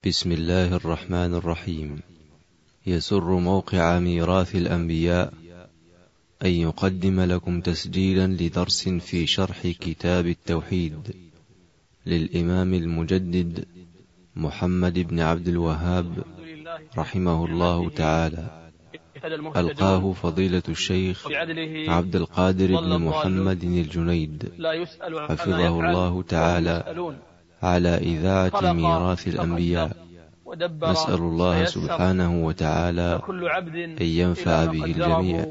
بسم الله الرحمن الرحيم. يسر موقع ميراث الأنبياء أن يقدم لكم تسجيلا لدرس في شرح كتاب التوحيد للإمام المجدد محمد بن عبد الوهاب رحمه الله تعالى، ألقاه فضيلة الشيخ عبد القادر بن محمد الجنيد حفظه الله تعالى على إذاعة ميراث الأنبياء. نسأل الله سبحانه وتعالى أن ينفع به الجميع.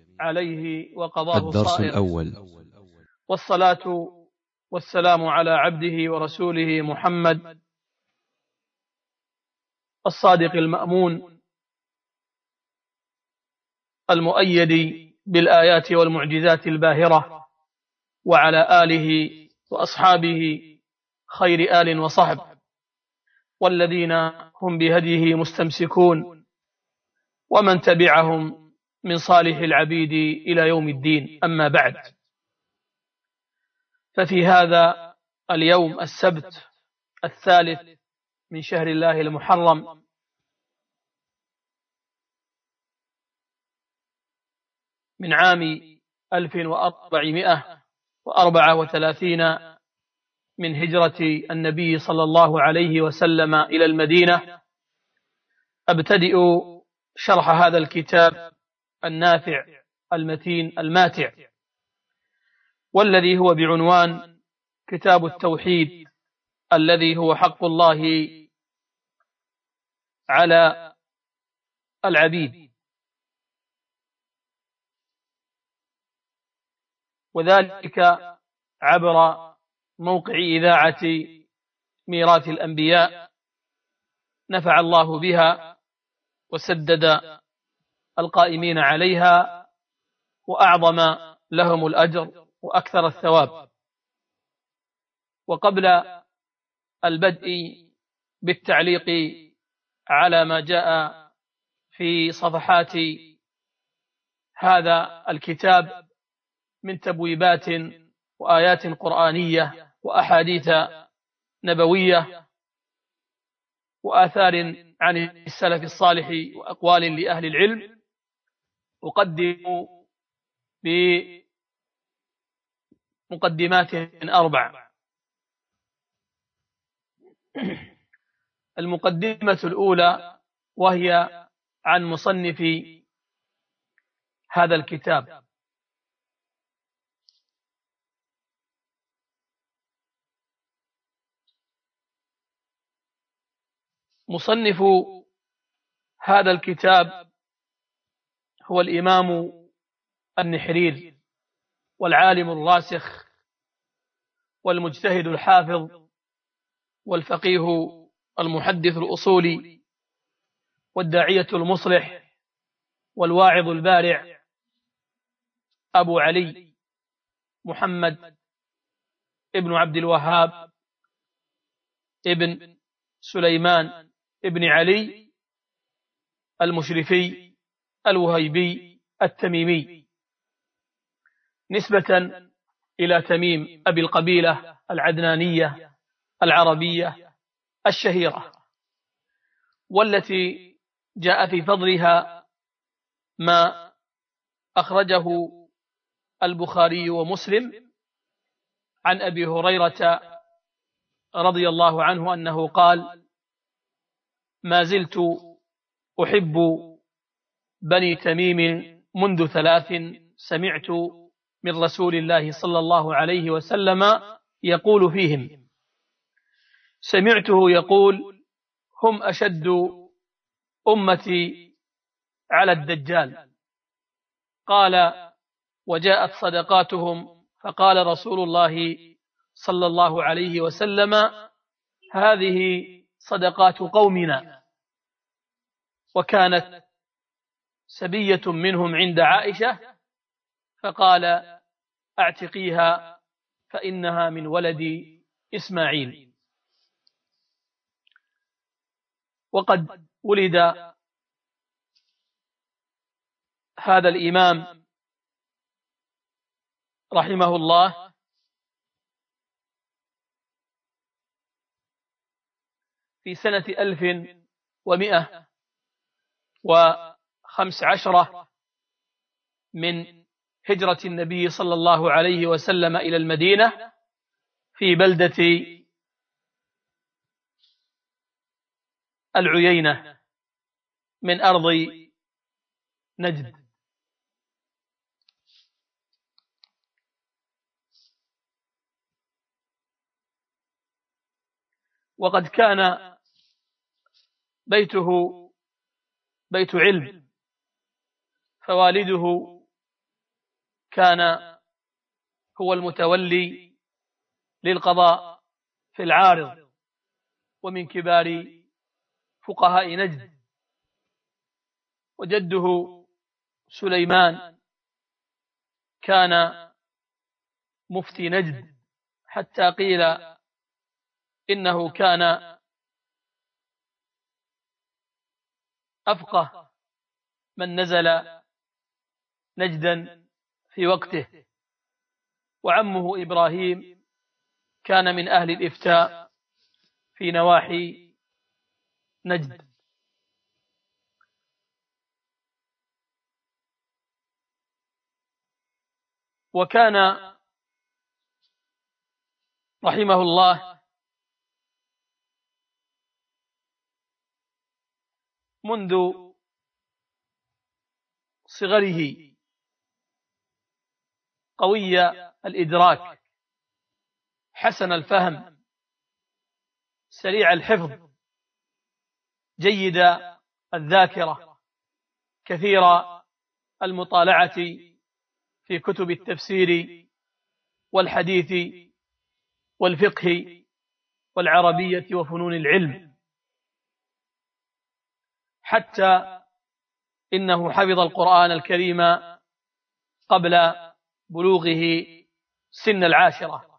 الدرس الأول. والصلاة والسلام على عبده ورسوله محمد الصادق المأمون المؤيد بالآيات والمعجزات الباهرة، وعلى آله وأصحابه خير آل وصحب، والذين هم بهديه مستمسكون، ومن تبعهم من صالح العبيد إلى يوم الدين. أما بعد، ففي هذا اليوم السبت 3 من شهر الله المحرم من عام 1434 من هجرة النبي صلى الله عليه وسلم إلى المدينة، أبتدئ شرح هذا الكتاب النافع المتين الماتع، والذي هو بعنوان كتاب التوحيد، الذي هو حق الله على العبيد، وذلك عبر موقع إذاعة ميراث الأنبياء، نفع الله بها وسدد القائمين عليها وأعظم لهم الأجر وأكثر الثواب. وقبل البدء بالتعليق على ما جاء في صفحات هذا الكتاب من تبويبات وآيات قرآنية وأحاديث نبوية وآثار عن السلف الصالح وأقوال لأهل العلم، أقدم بمقدمات 4. المقدمة الأولى وهي عن مصنف هذا الكتاب. مصنف هذا الكتاب هو الإمام النحرير، والعالم الراسخ، والمجتهد الحافظ، والفقيه المحدث الأصولي، والداعية المصلح، والواعظ البارع، أبو علي محمد ابن عبد الوهاب ابن سليمان ابن علي المشرفي الوهيبي التميمي، نسبة إلى تميم أبي القبيلة العدنانية العربية الشهيرة، والتي جاء في فضلها ما أخرجه البخاري ومسلم عن أبي هريرة رضي الله عنه أنه قال: ما زلت أحب بني تميم منذ 3 سمعت من رسول الله صلى الله عليه وسلم يقول فيهم، سمعته يقول: هم أشد أمتي على الدجال. قال: وجاءت صدقاتهم، فقال رسول الله صلى الله عليه وسلم: هذه صدقات قومنا. وكانت سبية منهم عند عائشة، فقال: اعتقيها فإنها من ولد إسماعيل. وقد ولد هذا الإمام رحمه الله في سنة 1115 من هجرة النبي صلى الله عليه وسلم إلى المدينة في بلدة العيينة من أرض نجد. وقد كان بيته بيت علم، فوالده كان هو المتولي للقضاء في العارض، ومن كبار فقهاء نجد. وجده سليمان كان مفتي نجد، حتى قيل إنه كان أفقه من نزل نجدا في وقته. وعمه إبراهيم كان من أهل الإفتاء في نواحي نجد. وكان رحمه الله منذ صغره قوي الإدراك، حسن الفهم، سريع الحفظ، جيد الذاكرة، كثير المطالعة في كتب التفسير والحديث والفقه والعربية وفنون العلم، حتى إنه حفظ القرآن الكريم قبل بلوغه سن 10.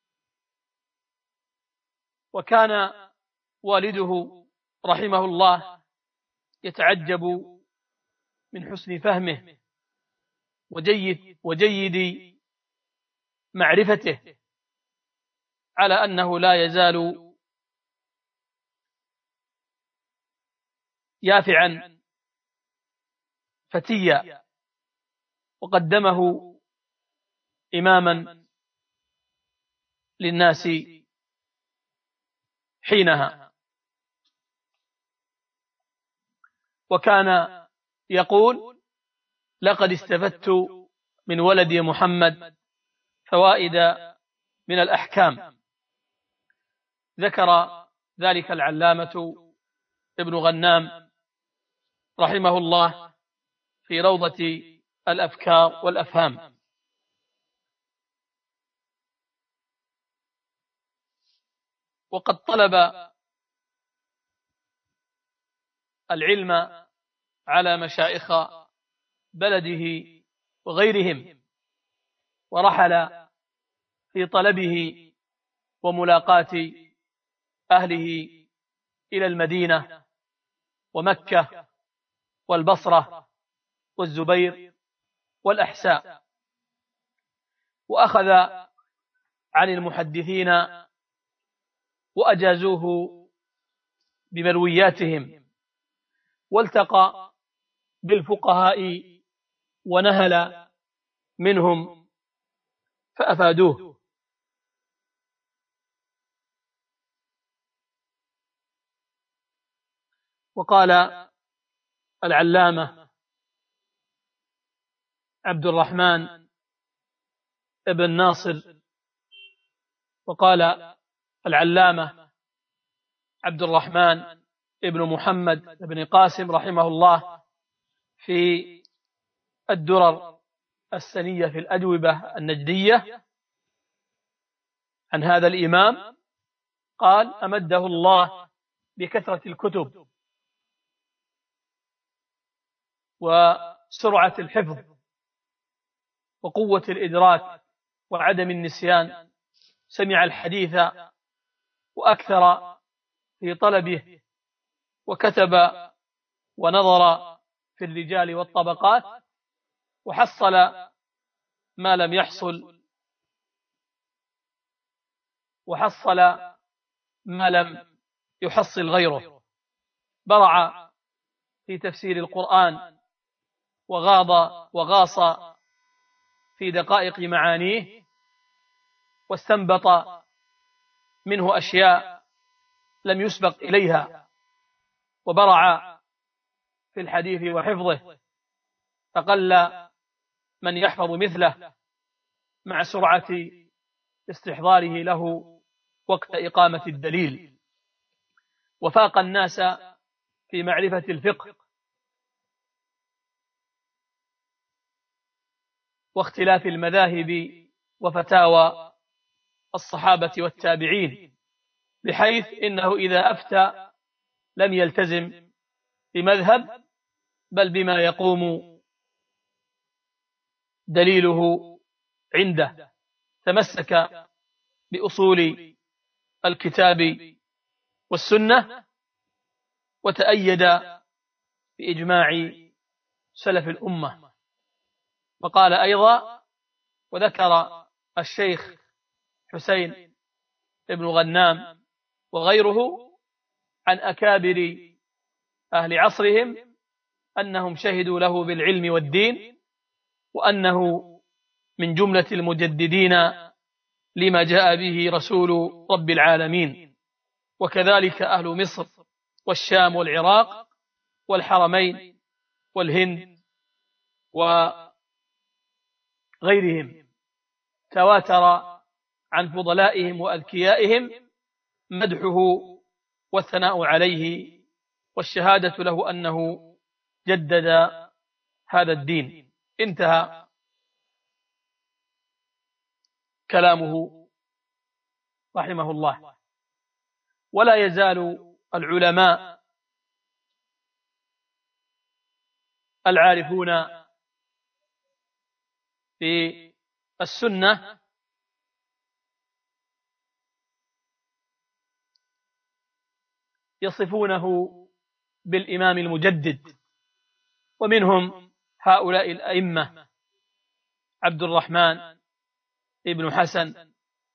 وكان والده رحمه الله يتعجب من حسن فهمه وجيد معرفته، على أنه لا يزال يافعا فتيا، وقدمه إماما للناس حينها. وكان يقول: لقد استفدت من ولد محمد فوائد من الأحكام. ذكر ذلك العلامة ابن غنام رحمه الله في روضة الأفكار والأفهام. وقد طلب العلم على مشايخ بلده وغيرهم، ورحل في طلبه وملاقاة أهله إلى المدينة ومكة والبصرة والزبير والأحساء، وأخذ عن المحدثين وأجازوه بمروياتهم، والتقى بالفقهاء ونهل منهم فأفادوه. وقال العلامة عبد الرحمن ابن ناصر، وقال العلامة عبد الرحمن ابن محمد ابن قاسم رحمه الله في الدرر السنية في الأجوبة النجدية عن هذا الإمام، قال: أمده الله بكثرة الكتب وسرعة الحفظ وقوة الإدراك وعدم النسيان. سمع الحديث وأكثر في طلبه، وكتب ونظر في الرجال والطبقات، وحصل ما لم يحصل ما لم يحصل غيره، برع في تفسير القرآن وغاص في دقائق معانيه، واستنبط منه أشياء لم يسبق إليها، وبرع في الحديث وحفظه، فقل من يحفظ مثله مع سرعة استحضاره له وقت إقامة الدليل، وفاق الناس في معرفة الفقه واختلاف المذاهب وفتاوى الصحابة والتابعين، بحيث إنه إذا أفتى لم يلتزم بمذهب، بل بما يقوم دليله عنده، تمسك بأصول الكتاب والسنة، وتأيد بإجماع سلف الأمة. وقال أيضا، وذكر الشيخ حسين بن غنام وغيره عن أكابر أهل عصرهم أنهم شهدوا له بالعلم والدين، وأنه من جملة المجددين لما جاء به رسول رب العالمين. وكذلك أهل مصر والشام والعراق والحرمين والهند وغيرهم، تواتر عن فضلائهم وأذكيائهم مدحه والثناء عليه والشهادة له أنه جدد هذا الدين. انتهى كلامه رحمه الله. ولا يزال العلماء العارفون في السنة يصفونه بالإمام المجدد، ومنهم هؤلاء الأئمة: عبد الرحمن ابن حسن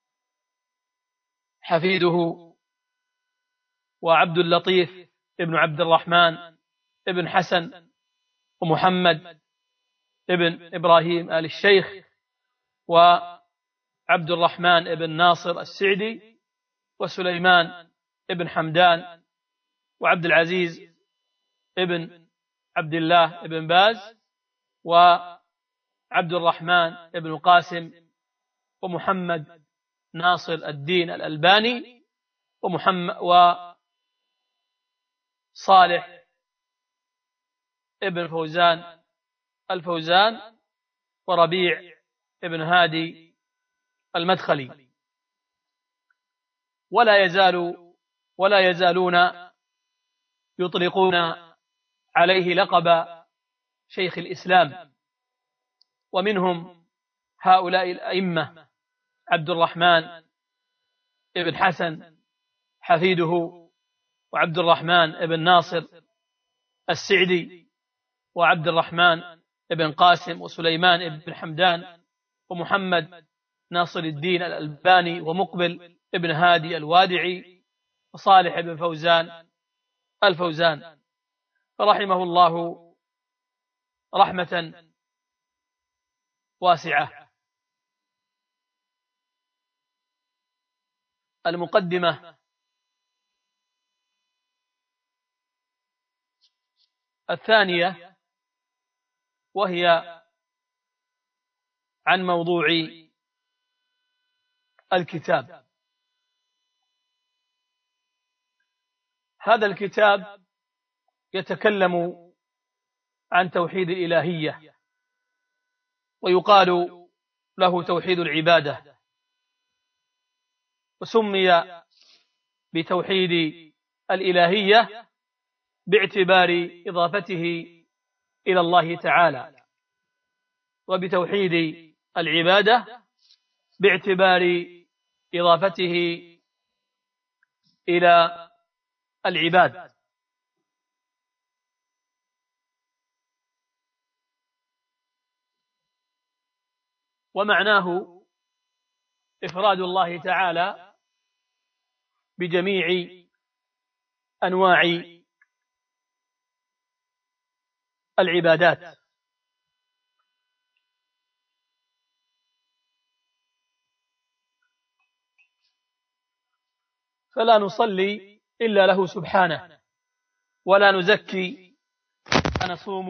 حفيده، وعبد اللطيف ابن عبد الرحمن ابن حسن، ومحمد ابن إبراهيم آل الشيخ، وعبد الرحمن ابن ناصر السعدي، وسليمان ابن حمدان، وعبد العزيز ابن عبد الله ابن باز، وعبد الرحمن ابن قاسم، ومحمد ناصر الدين الألباني، وصالح ابن فوزان الفوزان، وربيع ابن هادي المدخلي. ولا يزالون يطلقون عليه لقب شيخ الإسلام. ومنهم هؤلاء الأئمة: عبد الرحمن ابن حسن حفيده، وعبد الرحمن ابن ناصر السعدي، وعبد الرحمن ابن قاسم، وسليمان ابن حمدان، ومحمد ناصر الدين الألباني، ومقبل ابن هادي الوادعي، وصالح ابن فوزان الفوزان، فرحمه الله رحمة واسعة. المقدمة الثانية، وهي عن موضوع الكتاب. هذا الكتاب يتكلم عن توحيد الإلهية، ويقال له توحيد العبادة، وسمي بتوحيد الإلهية باعتبار إضافته إلى الله تعالى، وبتوحيد العبادة باعتبار إضافته إلى العباد. ومعناه إفراد الله تعالى بجميع أنواع العبادات. فلا نصلي إلا له سبحانه، ولا نزكي ونصوم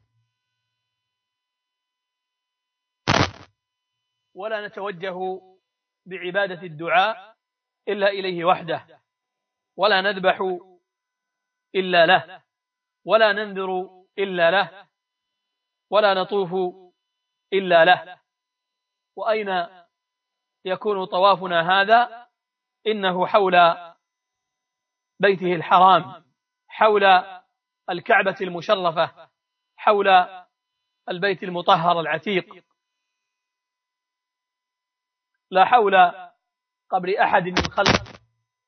ولا نتوجه بعبادة الدعاء إلا إليه وحده، ولا نذبح إلا له، ولا ننذر إلا له، ولا نطوف إلا له. وأين يكون طوافنا هذا؟ إنه حول بيته الحرام، حول الكعبة المشرفة، حول البيت المطهر العتيق، لا حول قبر أحد من خلقه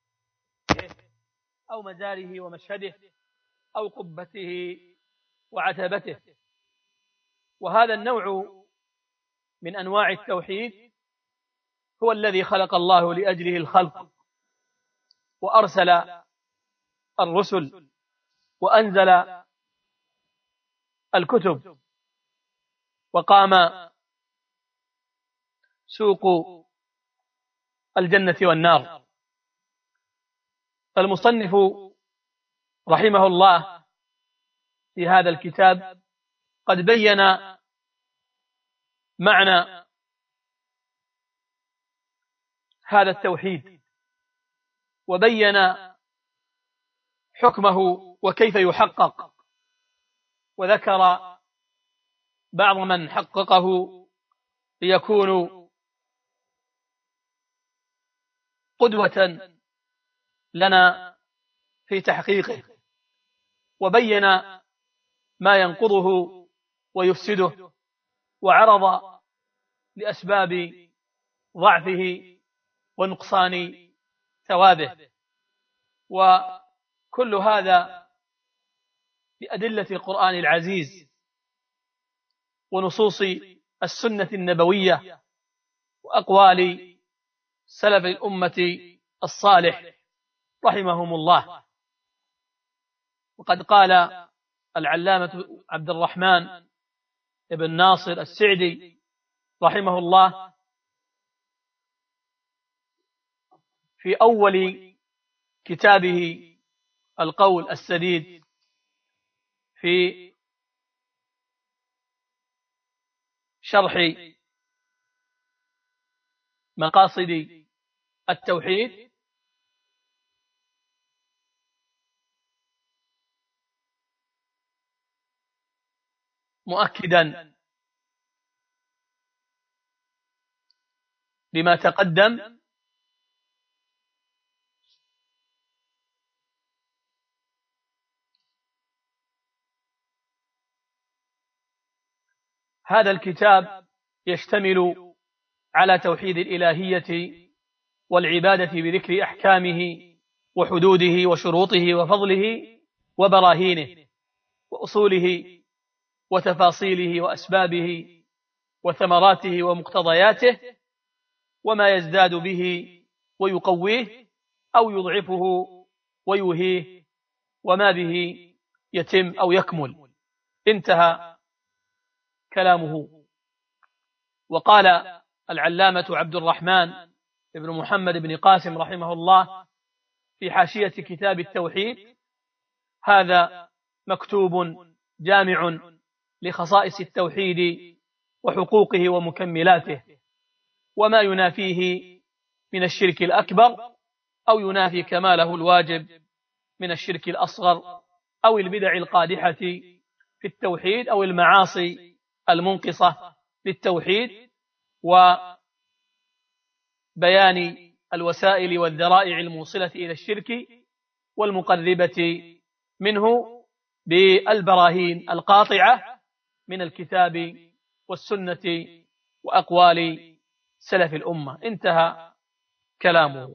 أو مزاره ومشهده أو قبته وعتبته. وهذا النوع من أنواع التوحيد هو الذي خلق الله لأجله الخلق، وأرسل الرسل، وأنزل الكتب، وقام سوق الجنة والنار. فالمصنف رحمه الله في هذا الكتاب قد بين معنى هذا التوحيد، وبين حكمه وكيف يحقق، وذكر بعض من حققه ليكونوا قدوة لنا في تحقيقه، وبين ما ينقضه ويفسده، وعرض لأسباب ضعفه ونقصان ثوابه. وكل هذا بأدلة القرآن العزيز ونصوص السنة النبوية وأقوال سلف الأمة الصالح رحمهم الله. وقد قال العلامة عبد الرحمن بن ناصر السعدي رحمه الله في أول كتابه القول السديد في شرح مقاصد التوحيد: مؤكدا بما تقدم، هذا الكتاب يشتمل على توحيد الإلهية والعبادة بذكر أحكامه وحدوده وشروطه وفضله وبراهينه وأصوله وتفاصيله وأسبابه وثمراته ومقتضياته، وما يزداد به ويقويه أو يضعفه ويوهيه، وما به يتم أو يكمل. انتهى كلامه. وقال العلامة عبد الرحمن بن محمد بن قاسم رحمه الله في حاشية كتاب التوحيد: هذا مكتوب جامع لخصائص التوحيد وحقوقه ومكملاته، وما ينافيه من الشرك الأكبر أو ينافي كماله الواجب من الشرك الأصغر أو البدع القادحة في التوحيد أو المعاصي المنقصة للتوحيد، وبيان الوسائل والذرائع الموصلة إلى الشرك والمقربة منه بالبراهين القاطعة من الكتاب والسنة وأقوال سلف الأمة. انتهى كلامه.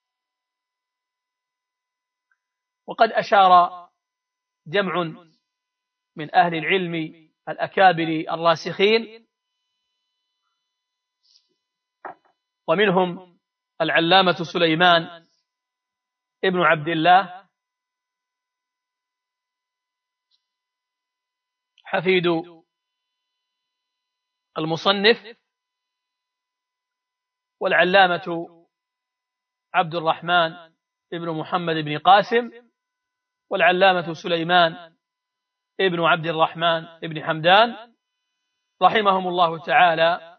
وقد أشار جمع من أهل العلم الأكابر الراسخين، ومنهم العلامة سليمان ابن عبد الله حفيد المصنف والعلامة عبد الرحمن ابن محمد بن قاسم، والعلامة سليمان ابن عبد الرحمن ابن حمدان، رحمهم الله تعالى،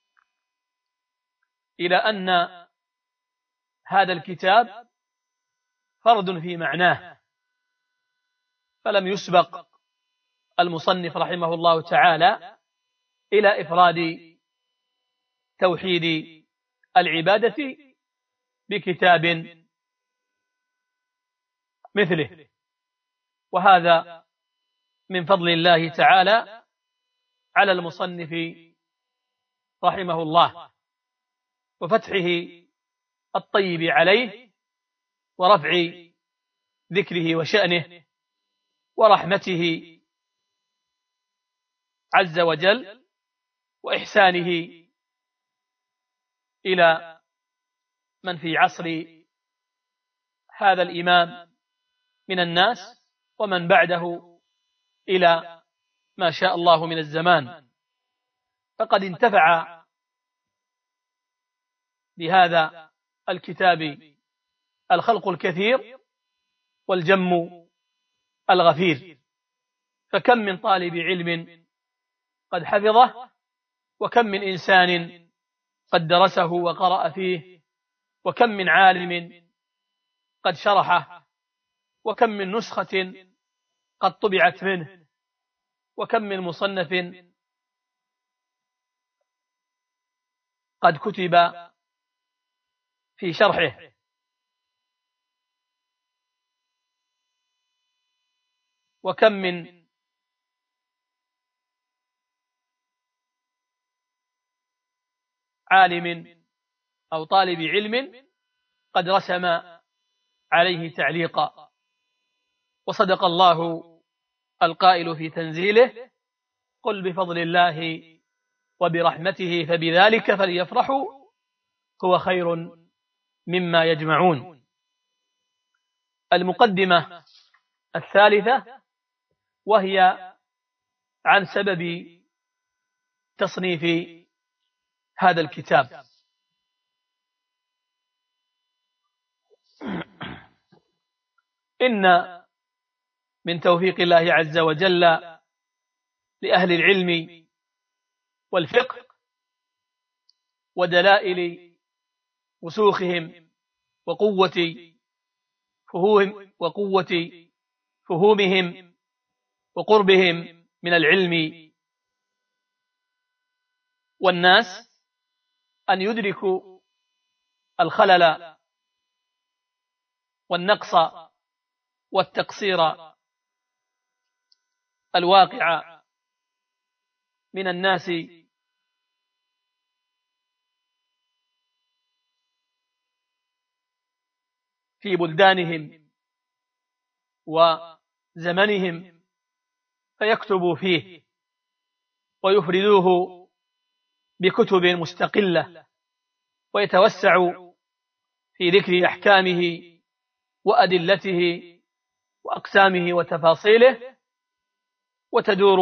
إلى أن هذا الكتاب فرد في معناه، فلم يسبق المصنف رحمه الله تعالى إلى إفراد توحيد العبادة بكتاب مثله، وهذا من فضل الله تعالى على المصنف رحمه الله، وفتحه الطيب عليه، ورفع ذكره وشأنه، ورحمته عز وجل، وإحسانه إلى من في عصر هذا الإمام من الناس ومن بعده إلى ما شاء الله من الزمان. فقد انتفع بهذا الكتاب الخلق الكثير والجم الغفير، فكم من طالب علم قد حفظه، وكم من إنسان قد درسه وقرأ فيه، وكم من عالم قد شرحه، وكم من نسخة قد طبعت منه، وكم من مصنف قد كتب في شرحه. وكم من عالم أو طالب علم قد رسم عليه تعليقا. وصدق الله القائل في تنزيله: قل بفضل الله وبرحمته فبذلك فليفرحوا هو خير مما يجمعون. المقدمة الثالثة، وهي عن سبب تصنيف هذا الكتاب. إن من توفيق الله عز وجل لأهل العلم والفقه ودلائل رسوخهم وقوة فهومهم وقربهم من العلم والناس أن يدركوا الخلل والنقص والتقصير الواقع من الناس في بلدانهم وزمنهم، فيكتبوا فيه ويفردوه بكتب مستقلة، ويتوسعوا في ذكر أحكامه وأدلته وأقسامه وتفاصيله، وتدور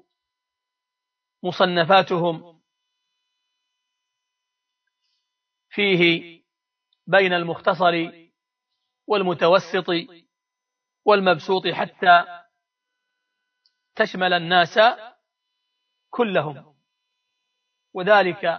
مصنفاتهم فيه بين المختصر والمتوسط والمبسوط حتى تشمل الناس كلهم، وذلك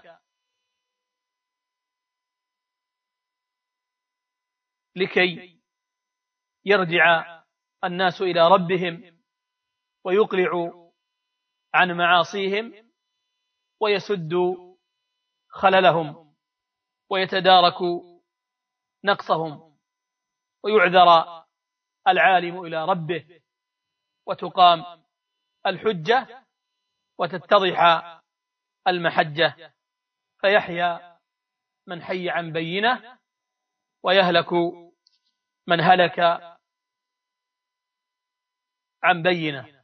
لكي يرجع الناس إلى ربهم ويقلعوا عن معاصيهم ويسدوا خللهم ويتداركوا نقصهم، ويعذر العالم إلى ربه وتقام الحجة وتتضح المحجة، فيحيى من حي عن بينه ويهلك من هلك عن بينه.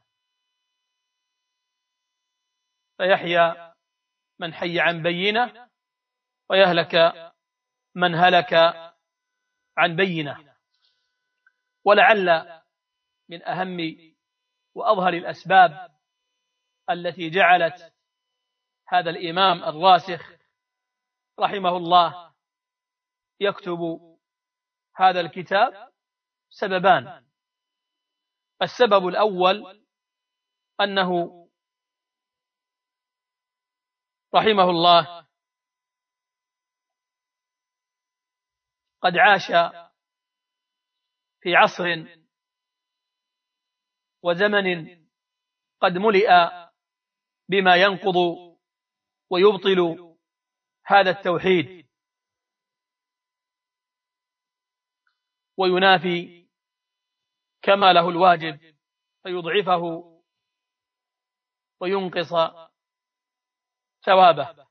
فيحيى من حي عن بينه ويهلك من هلك عن بينه. ولعل من أهم وأظهر الأسباب التي جعلت هذا الإمام الراسخ رحمه الله يكتب هذا الكتاب سببان. السبب الأول أنه رحمه الله قد عاش في عصر وزمن قد ملئ بما ينقض ويبطل هذا التوحيد وينافي كماله الواجب فيضعفه وينقص ثوابه.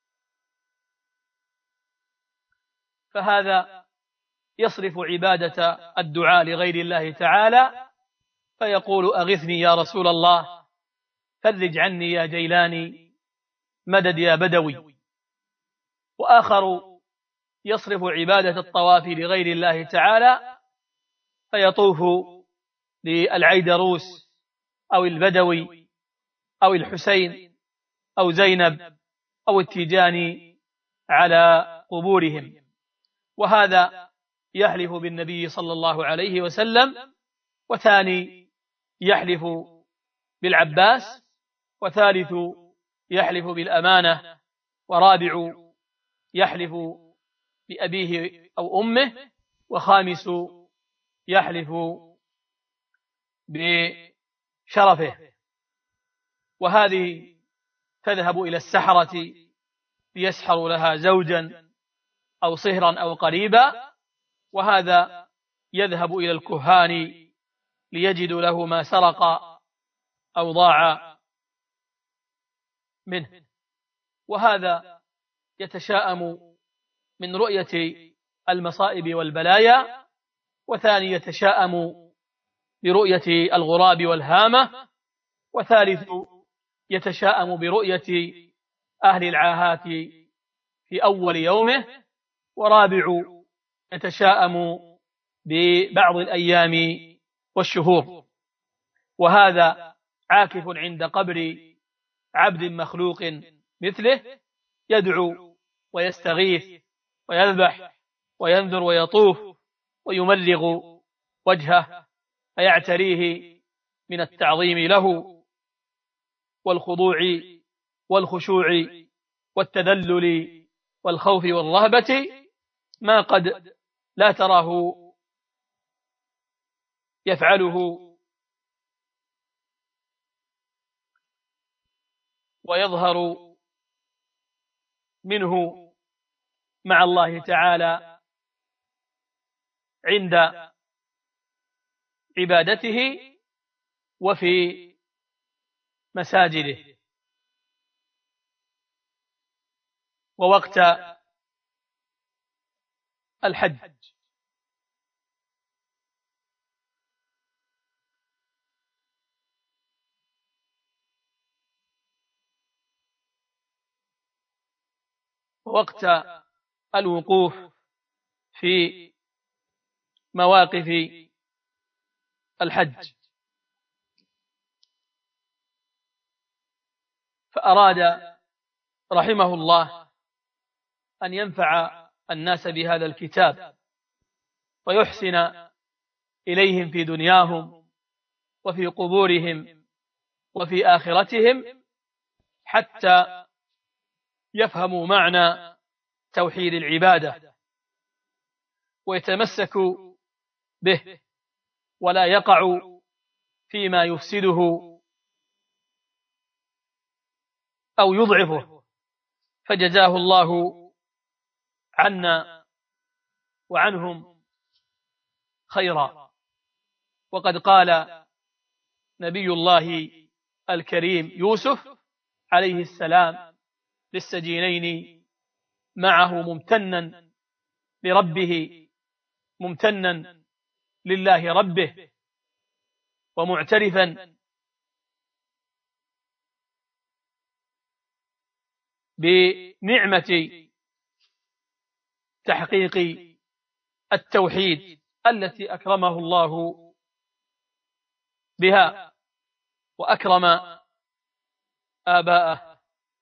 فهذا يصرف عبادة الدعاء لغير الله تعالى فيقول أغثني يا رسول الله، فرج عني يا جيلاني، مدد يا بدوي. وآخر يصرف عبادة الطواف لغير الله تعالى فيطوف للعيدروس أو البدوي أو الحسين أو زينب أو التيجاني على قبورهم، وهذا يحلف بالنبي صلى الله عليه وسلم، وثاني يحلف بالعباس، وثالث يحلف بالأمانة، ورابع يحلف بأبيه أو أمه، وخامس يحلف بشرفه. وهذه تذهب إلى السحرة ليسحروا لها زوجا أو صهرا أو قريبا، وهذا يذهب إلى الكهان ليجدوا له ما سرق أو ضاع منه. وهذا يتشاءم من رؤية المصائب والبلايا، وثاني يتشاءم برؤية الغراب والهامة، وثالث يتشاءم برؤية أهل العاهات في أول يومه، ورابع يتشاءم ببعض الأيام والشهور. وهذا عاكف عند قبر عبد مخلوق مثله، يدعو ويستغيث ويذبح وينذر ويطوف ويمرغ وجهه، فيعتريه من التعظيم له والخضوع والخشوع والتذلل والخوف والرهبة ما قد لا تراه يفعله ويظهر منه مع الله تعالى عند عبادته وفي مساجده. ووقت الحج ووقت الوقوف في مواقف الحج، فأراد رحمه الله أن ينفع الناس بهذا الكتاب ويحسن إليهم في دنياهم وفي قبورهم وفي آخرتهم، حتى يفهموا معنى توحيد العبادة ويتمسكوا به ولا يقعوا فيما يفسده أو يضعفه. فجزاه الله عنا وعنهم خيرا. وقد قال نبي الله الكريم يوسف عليه السلام للسجينين معه ممتنا لربه، ممتنا لله ربه، ومعترفا بنعمة تحقيق التوحيد التي أكرمه الله بها، وأكرم آباءه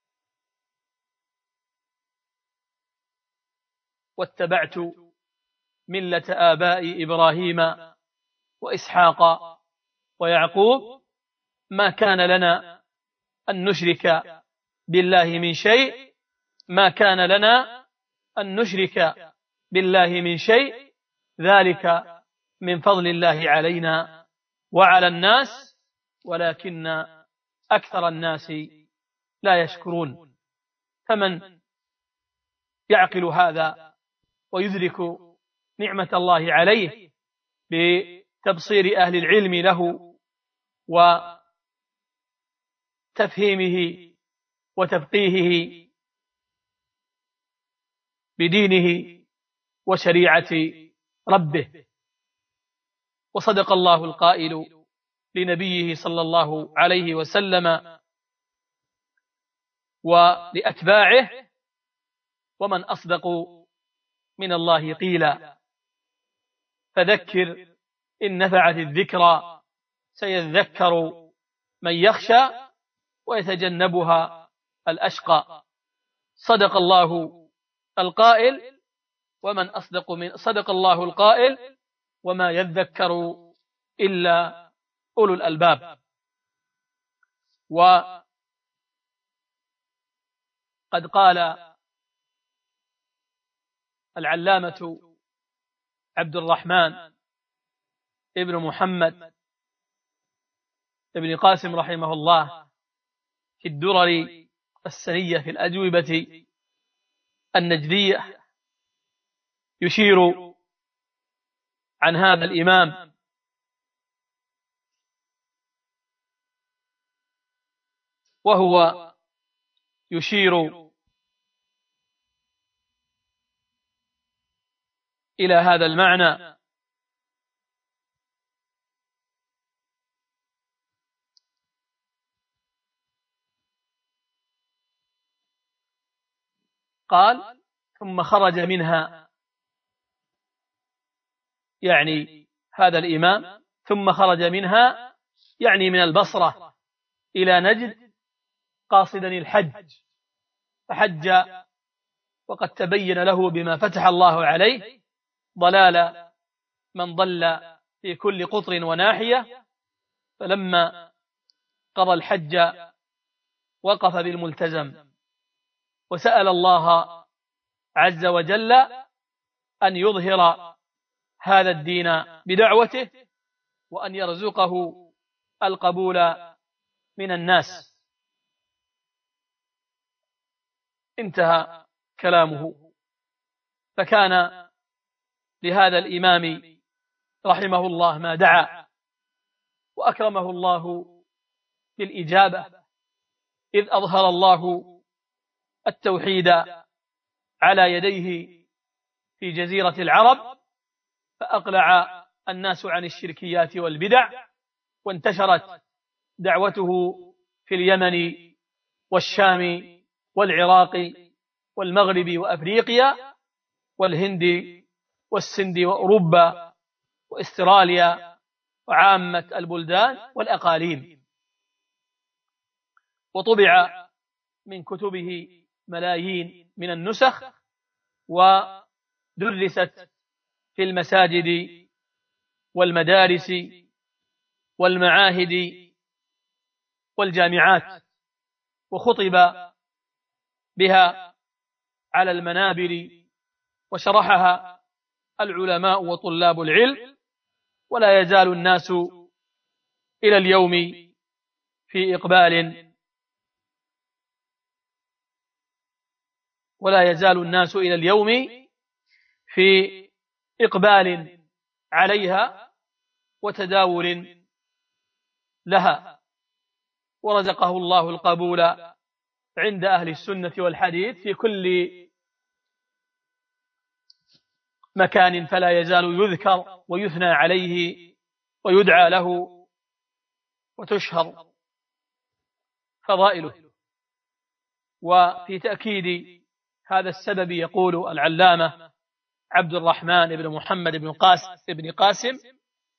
واتبعت ملة آباء إبراهيم وإسحاق ويعقوب ما كان لنا أن نشرك بالله من شيء ما كان لنا أن نشرك بالله من شيء ذلك من فضل الله علينا وعلى الناس ولكن أكثر الناس لا يشكرون. فمن يعقل هذا ويدرك نعمة الله عليه بتبصير أهل العلم له وتفهيمه وتفقيهه بدينه وشريعة ربه. وصدق الله القائل لنبيه صلى الله عليه وسلم ولأتباعه: ومن أصدق من الله قيلا. فذكر إن نفعت الذكرى سيذكر من يخشى ويتجنبها الأشقى. صدق الله القائل ومن أصدق من صدق الله القائل وما يذكر إلا أولو الألباب. وقد قال العلامة عبد الرحمن ابن محمد ابن قاسم رحمه الله في الدرر السنية في الأجوبة النجدية يشير عن هذا الإمام وهو يشير إلى هذا المعنى: قال: ثم خرج منها، يعني هذا الإمام، ثم خرج منها يعني من البصرة إلى نجد قاصدا الحج، فحج وقد تبين له بما فتح الله عليه ضلال من ضل في كل قطر وناحية. فلما قضى الحج وقف بالملتزم وسأل الله عز وجل أن يظهر هذا الدين بدعوته وأن يرزقه القبول من الناس. انتهى كلامه. فكان لهذا الإمام رحمه الله ما دعا، وأكرمه الله بالإجابة إذ أظهر الله التوحيد على يديه في جزيرة العرب، فأقلع الناس عن الشركيات والبدع، وانتشرت دعوته في اليمن والشام والعراق والمغرب وأفريقيا والهند والسند وأوروبا وإستراليا وعامة البلدان والأقاليم. وطبع من كتبه ملايين من النسخ، ودرست في المساجد والمدارس والمعاهد والجامعات، وخطب بها على المنابر وشرحها العلماء وطلاب العلم. ولا يزال الناس إلى اليوم في إقبال في إقبال عليها وتداول لها، ورزقه الله القبول عند أهل السنة والحديث في كل مكان، فلا يزال يذكر ويثنى عليه ويدعى له وتشهر فضائله. وفي تأكيد هذا السبب يقول العلامة عبد الرحمن بن محمد بن قاسم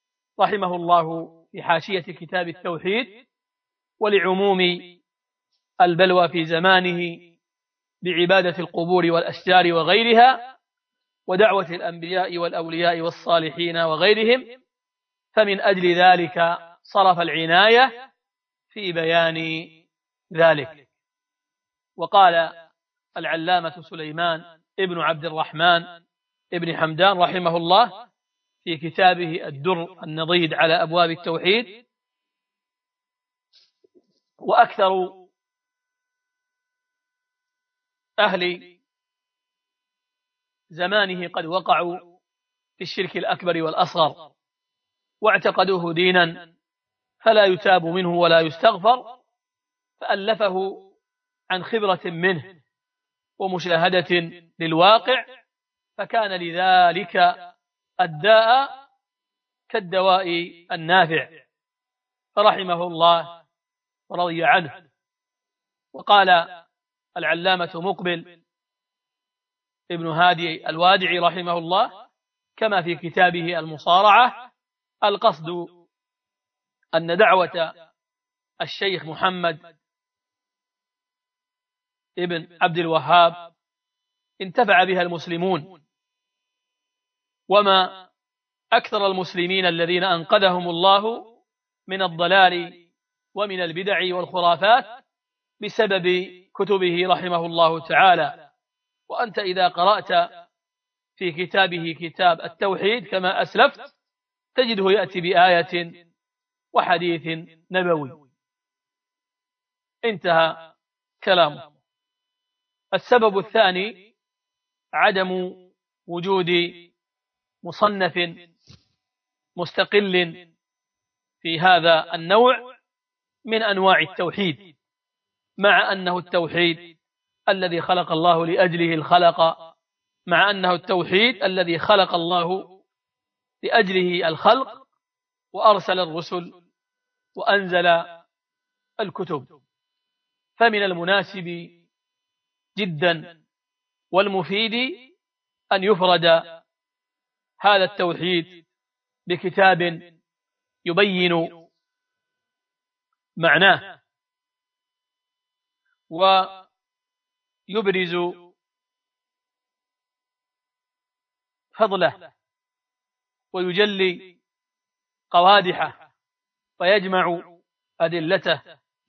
رحمه الله في حاشية كتاب التوحيد: ولعموم البلوى في زمانه بعبادة القبور والأشجار وغيرها، ودعوة الأنبياء والأولياء والصالحين وغيرهم، فمن أجل ذلك صرف العناية في بيان ذلك. وقال العلامة سليمان ابن عبد الرحمن ابن حمدان رحمه الله في كتابه الدر النضيد على أبواب التوحيد: وأكثر أهل زمانه قد وقعوا في الشرك الأكبر والأصغر، واعتقدوه دينا فلا يتاب منه ولا يستغفر، فألفه عن خبرة منه ومشاهدة للواقع، فكان لذلك الداء كالدواء النافع، فرحمه الله ورضي عنه. وقال العلامة مقبل ابن هادي الوادعي رحمه الله كما في كتابه المصارعة: القصد أن دعوة الشيخ محمد ابن عبد الوهاب انتفع بها المسلمون، وما أكثر المسلمين الذين أنقذهم الله من الضلال ومن البدع والخرافات بسبب كتبه رحمه الله تعالى. وأنت إذا قرأت في كتابه كتاب التوحيد كما أسلفت تجده يأتي بآية وحديث نبوي. انتهى كلامه. السبب الثاني عدم وجود مصنف مستقل في هذا النوع من أنواع التوحيد، مع أنه التوحيد الذي خلق الله لأجله الخلق، مع أنه التوحيد الذي خلق الله لأجله الخلق وأرسل الرسل وأنزل الكتب. فمن المناسب جدا والمفيد أن يفرد هذا التوحيد بكتاب يبين معناه ويبرز فضله ويجلي قوادحه ويجمع أدلته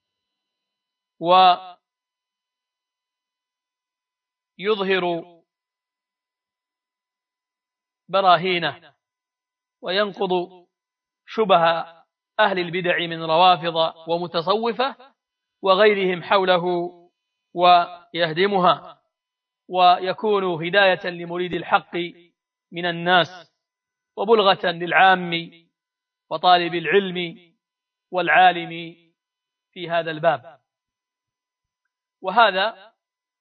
ويظهر براهينه وينقض شبه أهل البدع من روافض ومتصوفة وغيرهم حوله ويهدمها، ويكون هداية لمريد الحق من الناس وبلغة للعام وطالب العلم والعالم في هذا الباب. وهذا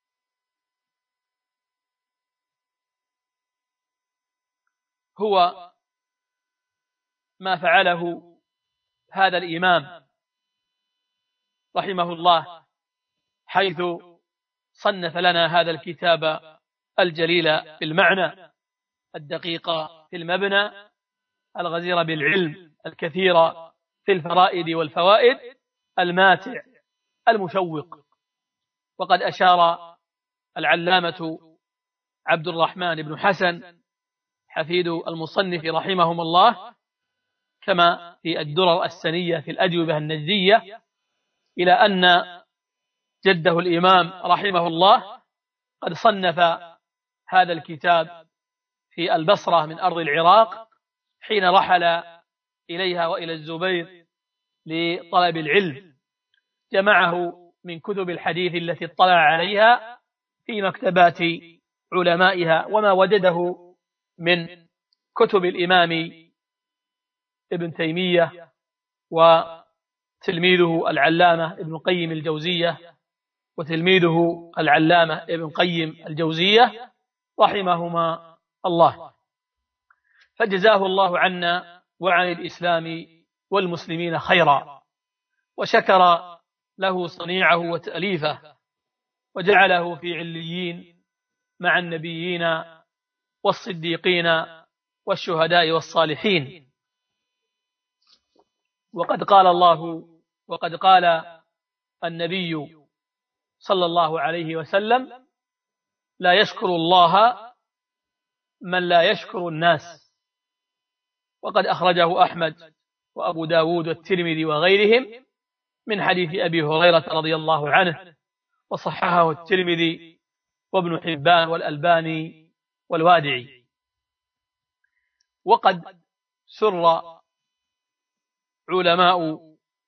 هو ما فعله هذا الإمام رحمه الله، حيث صنف لنا هذا الكتاب الجليل في المعنى، الدقيق في المبنى، الغزير بالعلم، الكثير في الفرائد والفوائد، الماتع المشوق. وقد أشار العلامة عبد الرحمن بن حسن حفيد المصنف رحمهم الله كما في الدرر السنية في الأجوبة النجدية إلى أن جده الإمام رحمه الله قد صنف هذا الكتاب في البصرة من أرض العراق حين رحل إليها وإلى الزبير لطلب العلم، جمعه من كتب الحديث التي اطلع عليها في مكتبات علمائها، وما وجده من كتب الإمام ابن تيمية وتلميذه العلامة ابن قيم الجوزية وتلميذه العلامة ابن قيم الجوزية رحمهما الله. فجزاه الله عنا وعن الإسلام والمسلمين خيرا، وشكر له صنيعه وتأليفه، وجعله في عليين مع النبيين والصديقين والشهداء والصالحين. وقد قال الله وقد قال النبي صلى الله عليه وسلم: لا يشكر الله من لا يشكر الناس. وقد أخرجه أحمد وأبو داود والترمذي وغيرهم من حديث أبي هريرة رضي الله عنه، وصححه الترمذي وابن حبان والألباني والوادعي. وقد سر علماء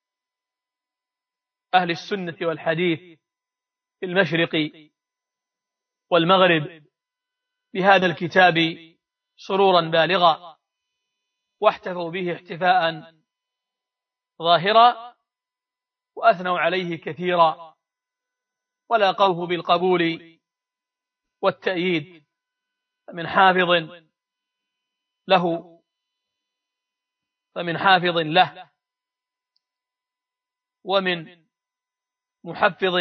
أهل السنة والحديث في المشرق والمغرب بهذا الكتاب سرورا بالغا، واحتفوا به احتفاء ظاهرا، وأثنوا عليه كثيرا، ولاقوه بالقبول والتأييد، فمن حافظ له ومن محفظ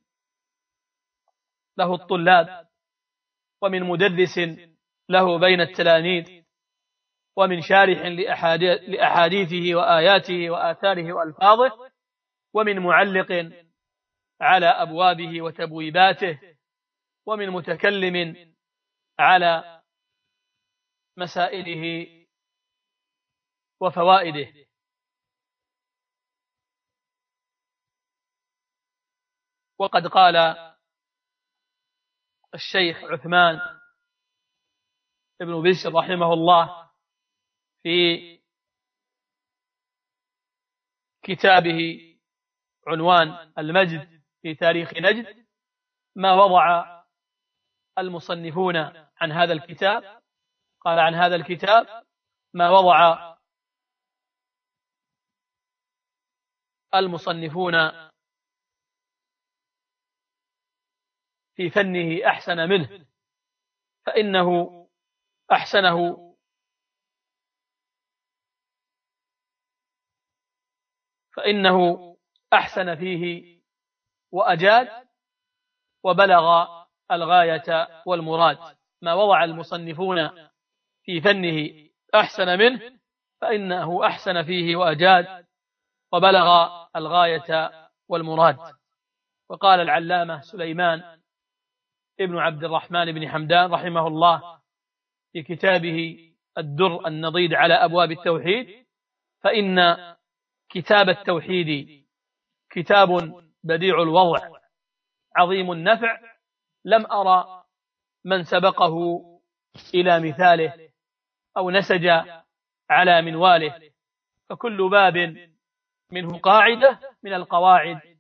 له الطلاب، ومن مدرس له بين التلاميذ، ومن شارح لأحاديثه وآياته وآثاره وألفاظه، ومن معلق على أبوابه وتبويباته، ومن متكلم على مسائله وفوائده. وقد قال الشيخ عثمان ابن بشر رحمه الله في كتابه عنوان المجد في تاريخ نجد ما وضع المصنفون عن هذا الكتاب. قال عن هذا الكتاب: ما وضع المصنفون في فنه أحسن منه، فإنه أحسن فيه وأجاد وبلغ الغاية والمراد. ما وضع المصنفون في فنه أحسن منه فإنه أحسن فيه وأجاد وبلغ الغاية والمراد. وقال العلامة سليمان ابن عبد الرحمن بن حمدان رحمه الله في كتابه الدر النضيد على أبواب التوحيد: فإن كتاب التوحيد كتاب بديع الوضع عظيم النفع، لم أرى من سبقه إلى مثاله أو نسج على منواله، فكل باب منه قاعدة من القواعد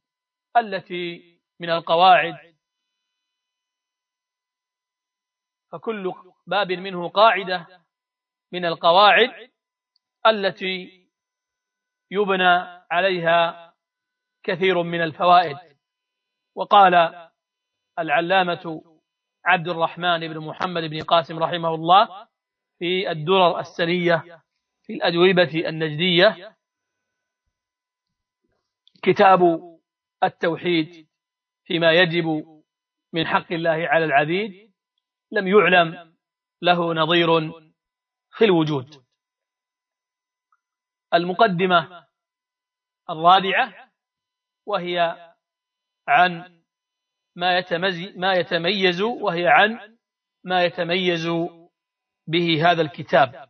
التي يبنى عليها كثير من الفوائد. وقال العلامة عبد الرحمن بن محمد بن قاسم رحمه الله في الدرر السنية في الأجوبة النجدية: كتاب التوحيد فيما يجب من حق الله على العبيد لم يعلم له نظير في الوجود. المقدمة الرابعة، وهي عن ما يتميز به هذا الكتاب.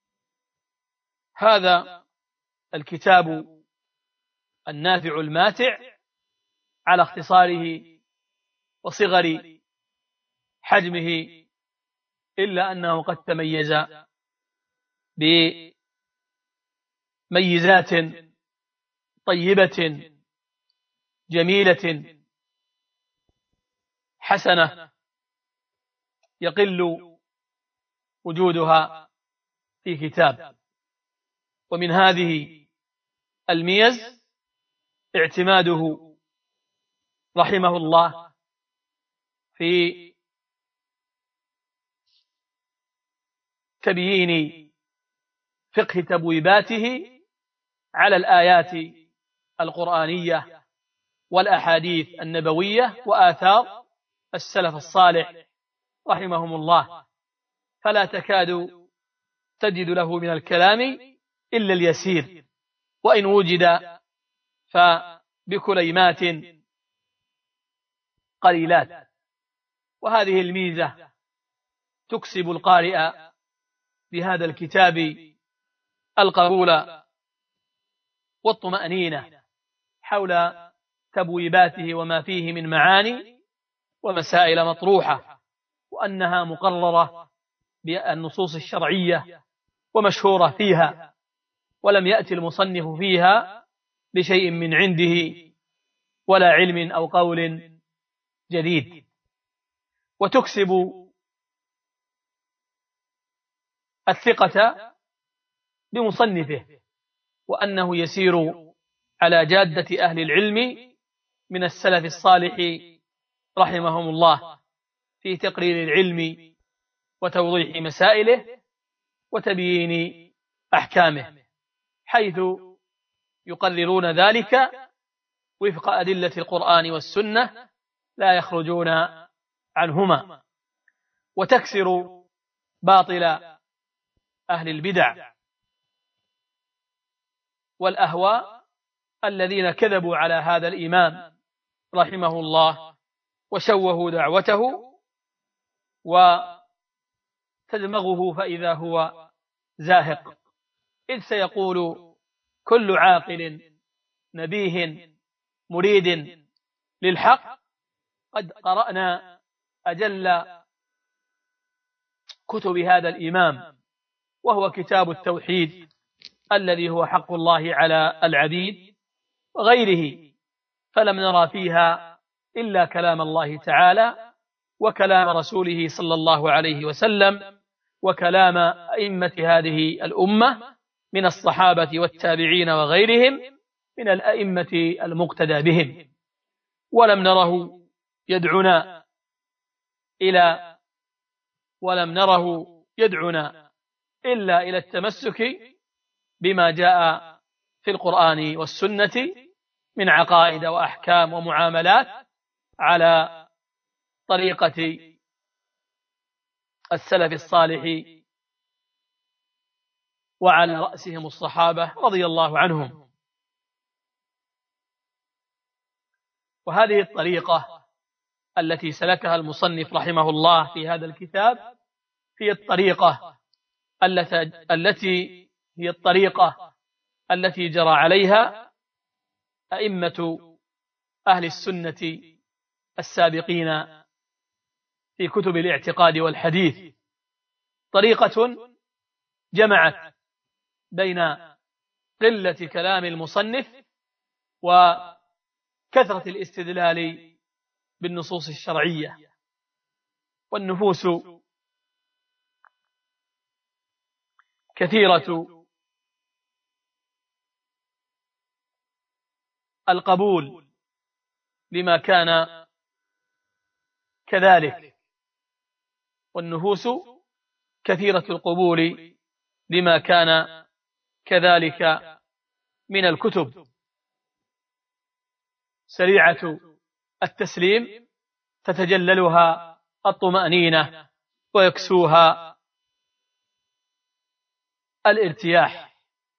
هذا الكتاب النافع الماتع على اختصاره وصغر حجمه، إلا أنه قد تميز بميزات طيبة جميلة حسنة يقل وجودها في كتاب. ومن هذه الميز اعتماده رحمه الله في تبيين فقه تبويباته على الآيات القرآنية والأحاديث النبوية وآثار السلف الصالح رحمهم الله، فلا تكاد تجد له من الكلام إلا اليسير، وإن وجد فبكليمات قليلات. وهذه الميزة تكسب القارئ بهذا الكتاب القبول والطمأنينة حول تبويباته وما فيه من معاني ومسائل مطروحة، وأنها مقررة بالنصوص الشرعية ومشهورة فيها، ولم يأتي المصنف فيها بشيء من عنده ولا علم أو قول جديد. وتكسب الثقة بمصنفه، وأنه يسير على جادة أهل العلم من السلف الصالح رحمهم الله في تقرير العلم وتوضيح مسائله وتبيين أحكامه، حيث يقررون ذلك وفق أدلة القرآن والسنة لا يخرجون عنهما. وتكسر باطل أهل البدع والأهواء الذين كذبوا على هذا الإمام رحمه الله وشوهوا دعوته وتدمغه فإذا هو زاهق، إذ سيقول كل عاقل نبيه مريد للحق قد قرأنا أجل كتب هذا الإمام، وهو كتاب التوحيد الذي هو حق الله على العبيد وغيره، فلم نرى فيها إلا كلام الله تعالى وكلام رسوله صلى الله عليه وسلم وكلام أئمة هذه الأمة من الصحابة والتابعين وغيرهم من الأئمة المقتدى بهم، ولم نره يدعنا إلا إلى التمسك بما جاء في القرآن والسنة من عقائد وأحكام ومعاملات على طريقة السلف الصالح وعلى رأسهم الصحابة رضي الله عنهم. وهذه الطريقة التي سلكها المصنف رحمه الله في هذا الكتاب هي الطريقة التي جرى عليها أئمة أهل السنة السابقين في كتب الاعتقاد والحديث، طريقة جمعت بين قلة كلام المصنف وكثرة الاستدلال بالنصوص الشرعية. والنفوس كثيرة القبول لما كان كذلك، والنفوس كثيرة القبول لما كان كذلك من الكتب، سريعة التسليم تتجللها الطمأنينة ويكسوها الارتياح.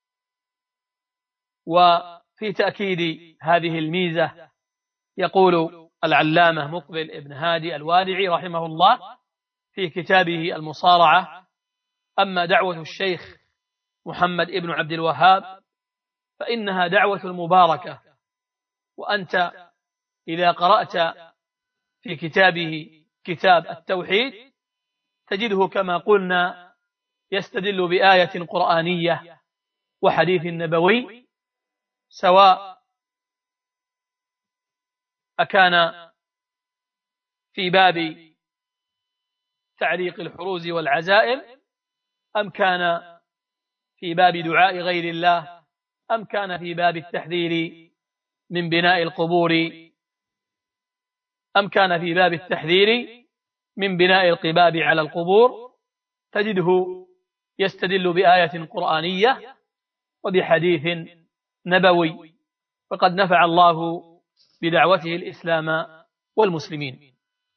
وفي تأكيد هذه الميزة يقول العلامة مقبل ابن هادي الوادعي رحمه الله في كتابه المصارعة: أما دعوة الشيخ محمد ابن عبد الوهاب فإنها دعوة مباركة، وأنت إذا قرأت في كتابه كتاب التوحيد تجده كما قلنا يستدل بآية قرآنية وحديث نبوي، سواء أكان في باب تعليق الحروز والعزائم أم كان في باب دعاء غير الله أم كان في باب التحذير من بناء القبور أم كان في باب التحذير من بناء القباب على القبور، تجده يستدل بآية قرآنية وبحديث نبوي، فقد نفع الله بدعوته الإسلام والمسلمين.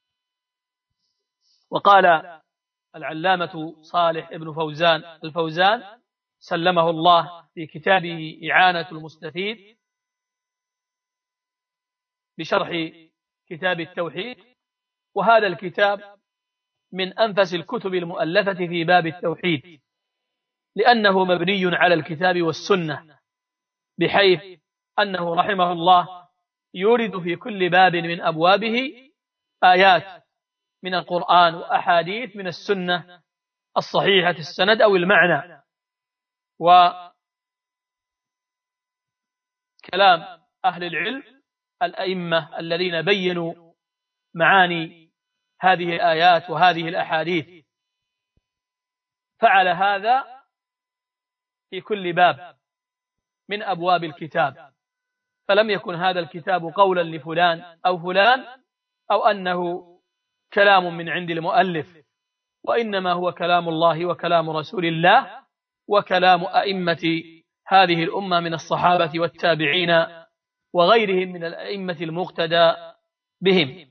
وقال العلامة صالح ابن فوزان الفوزان سلمه الله في كتابه إعانة المستفيد بشرح كتاب التوحيد. وهذا الكتاب من أنفس الكتب المؤلفة في باب التوحيد، لأنه مبني على الكتاب والسنة، بحيث أنه رحمه الله يورد في كل باب من أبوابه آيات من القرآن وأحاديث من السنة الصحيحة السند أو المعنى. وكلام أهل العلم الأئمة الذين بينوا معاني هذه الآيات وهذه الأحاديث فعل هذا في كل باب من أبواب الكتاب، فلم يكن هذا الكتاب قولا لفلان أو فلان أو أنه كلام من عند المؤلف، وإنما هو كلام الله وكلام رسول الله وكلام أئمة هذه الأمة من الصحابة والتابعين وغيرهم من الأئمة المقتدى بهم.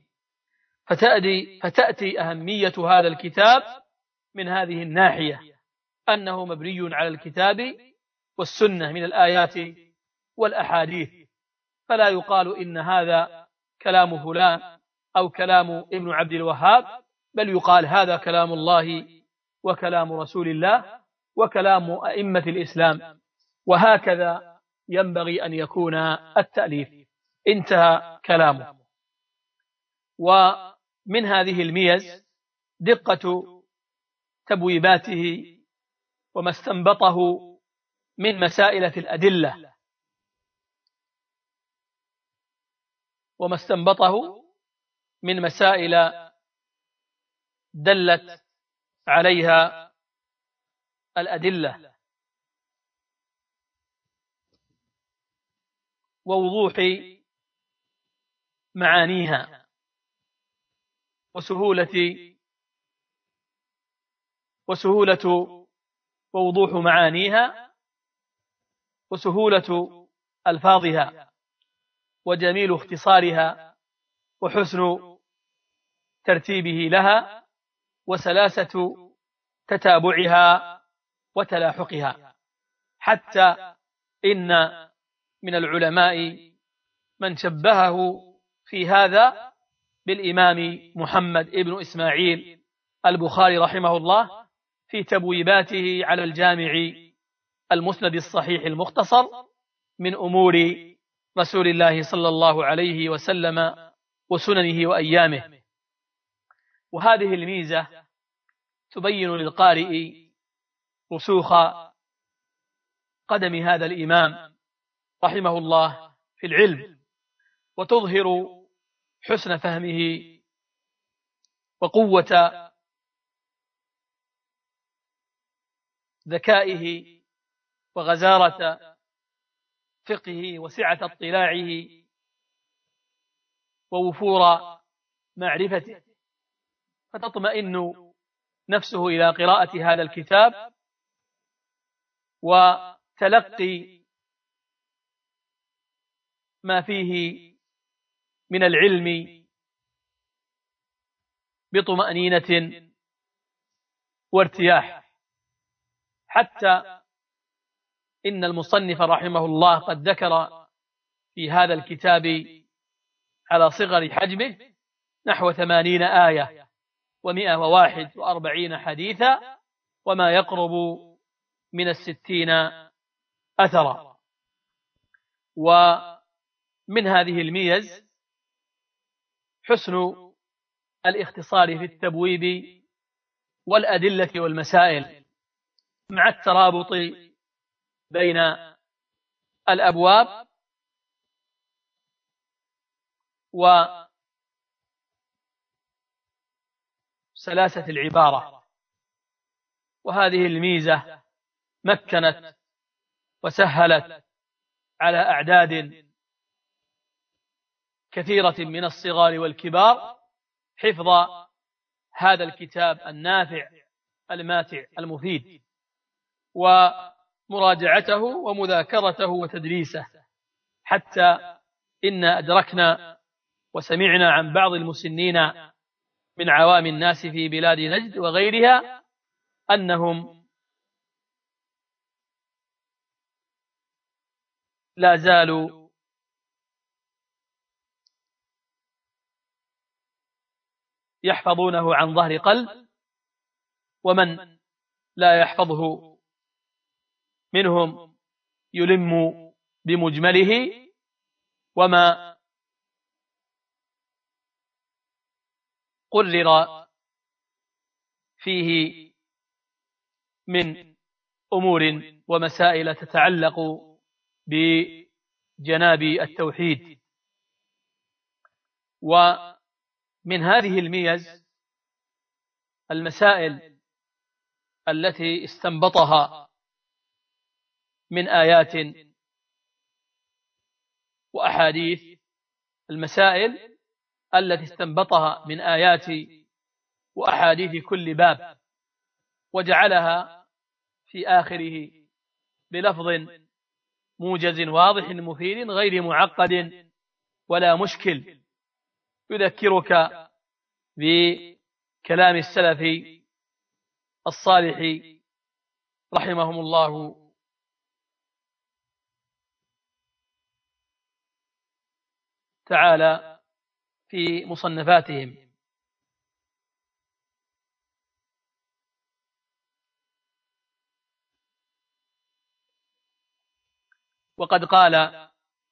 فتأتي أهمية هذا الكتاب من هذه الناحية، أنه مبني على الكتاب والسنة من الآيات والأحاديث، فلا يقال إن هذا كلام فلان أو كلام ابن عبد الوهاب، بل يقال هذا كلام الله وكلام رسول الله وكلام أئمة الإسلام، وهكذا ينبغي أن يكون التأليف. انتهى كلامه. ومن هذه الميز دقة تبويباته وما استنبطه من مسائل في الأدلة، وما استنبطه من مسائل دلت عليها الأدلة، ووضوح معانيها وسهولة ووضوح معانيها وسهولة ألفاظها وجميل اختصارها وحسن ترتيبه لها وسلاسة تتابعها وتلاحقها، حتى إن من العلماء من شبهه في هذا بالإمام محمد ابن إسماعيل البخاري رحمه الله في تبويباته على الجامع المسند الصحيح المختصر من أمور رسول الله صلى الله عليه وسلم وسننه وأيامه. وهذه الميزة تبين للقارئ رسوخ قدم هذا الإمام رحمه الله في العلم، وتظهر حسن فهمه وقوة ذكائه وغزارة فقهه وسعة اطلاعه ووفور معرفته، فتطمئن نفسه إلى قراءة هذا الكتاب وتلقي ما فيه من العلم بطمأنينة وارتياح، حتى إن المصنف رحمه الله قد ذكر في هذا الكتاب على صغر حجمه نحو 80 آية و141 حديثا وما يقرب من 60 أثرا. ومن هذه الميز حسن الاختصار في التبويب والأدلة والمسائل مع الترابط بين الأبواب وسلاسة العبارة. وهذه الميزة مكنت وسهلت على أعداد كثيرة من الصغار والكبار حفظ هذا الكتاب النافع الماتع المفيد ومراجعته ومذاكرته وتدريسه، حتى إن أدركنا وسمعنا عن بعض المسنين من عوام الناس في بلاد نجد وغيرها أنهم لا زالوا يحفظونه عن ظهر قلب، ومن لا يحفظه منهم يلم بمجمله، وما قرر فيه من أمور ومسائل تتعلق بجناب التوحيد. ومن هذه الميز المسائل التي استنبطها من آيات وأحاديث، المسائل التي استنبطها من آيات وأحاديث كل باب، وجعلها في آخره بلفظ موجز واضح مفيد غير معقد ولا مشكل، يذكرك بكلام السلف الصالح رحمهم الله تعالى في مصنفاتهم. وقد قال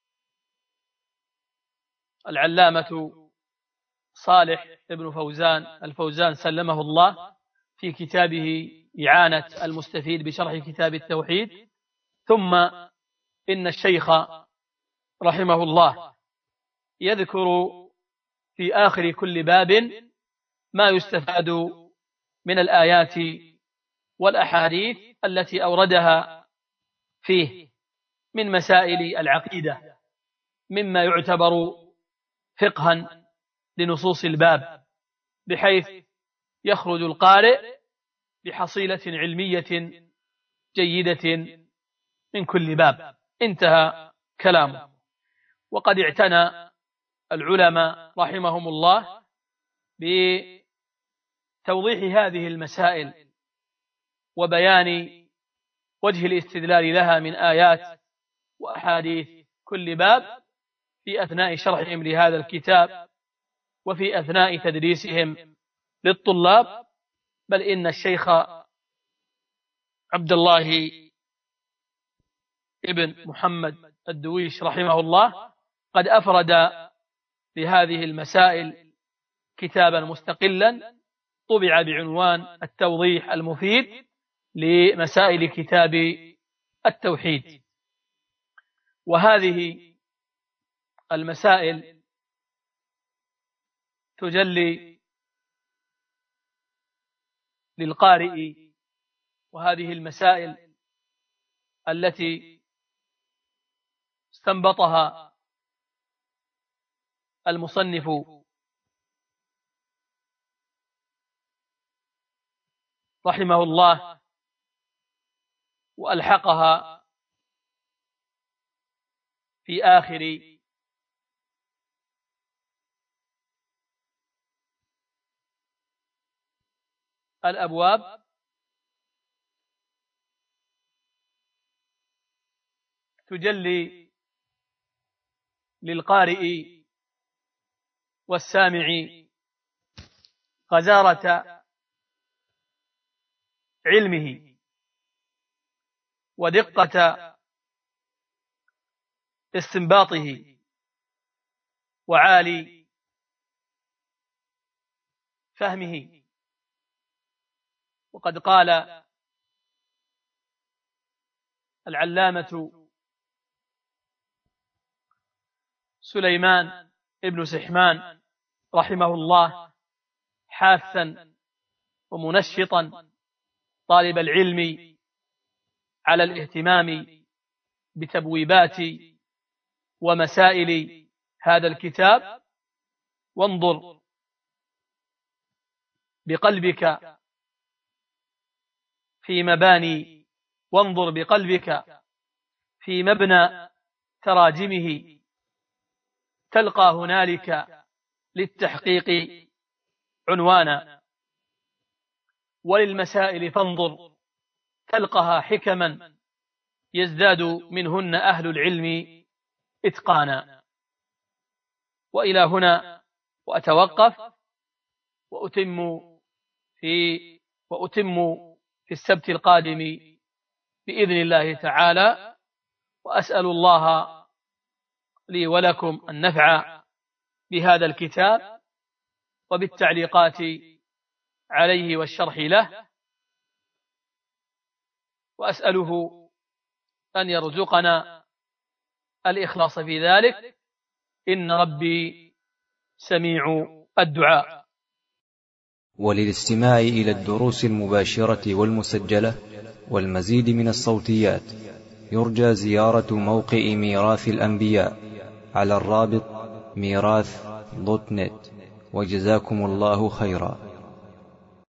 العلامة صالح ابن فوزان الفوزان سلمه الله في كتابه إعانة المستفيد بشرح كتاب التوحيد: ثم إن الشيخ رحمه الله يذكر في آخر كل باب ما يستفاد من الآيات والأحاديث التي أوردها فيه من مسائل العقيدة، مما يعتبر فقها لنصوص الباب، بحيث يخرج القارئ بحصيلة علمية جيدة من كل باب. انتهى كلامه. وقد اعتنى العلماء رحمهم الله بتوضيح هذه المسائل وبيان وجه الاستدلال لها من آيات وأحاديث كل باب في أثناء شرحهم لهذا الكتاب وفي أثناء تدريسهم للطلاب. بل إن الشيخ عبد الله ابن محمد الدويش رحمه الله قد أفرد لهذه المسائل كتابا مستقلا طبع بعنوان التوضيح المفيد لمسائل كتاب التوحيد. وهذه المسائل تجلي للقارئ، وهذه المسائل التي استنبطها المصنف رحمه الله وألحقها في آخر الأبواب، تجلي للقارئ والسامع غزارة علمه ودقة استنباطه وعالي فهمه. وقد قال العلامة سليمان ابن سحمان رحمه الله حاثا ومنشطا طالب العلم على الاهتمام بتبويبات ومسائل هذا الكتاب: وانظر بقلبك في مباني وانظر بقلبك في مبنى تراجمه، تلقى هنالك للتحقيق عنوانا، وللمسائل فانظر تلقها حكما يزداد منهن أهل العلم إتقانا. وإلى هنا وأتوقف، وأتم في السبت القادم بإذن الله تعالى. وأسأل الله لي ولكم النفع بهذا الكتاب وبالتعليقات عليه والشرح له، وأسأله أن يرزقنا الإخلاص في ذلك، إن ربي سميع الدعاء. وللاستماع إلى الدروس المباشرة والمسجلة والمزيد من الصوتيات يرجى زيارة موقع ميراث الأنبياء على الرابط ميراث.net. وجزاكم الله خيرا.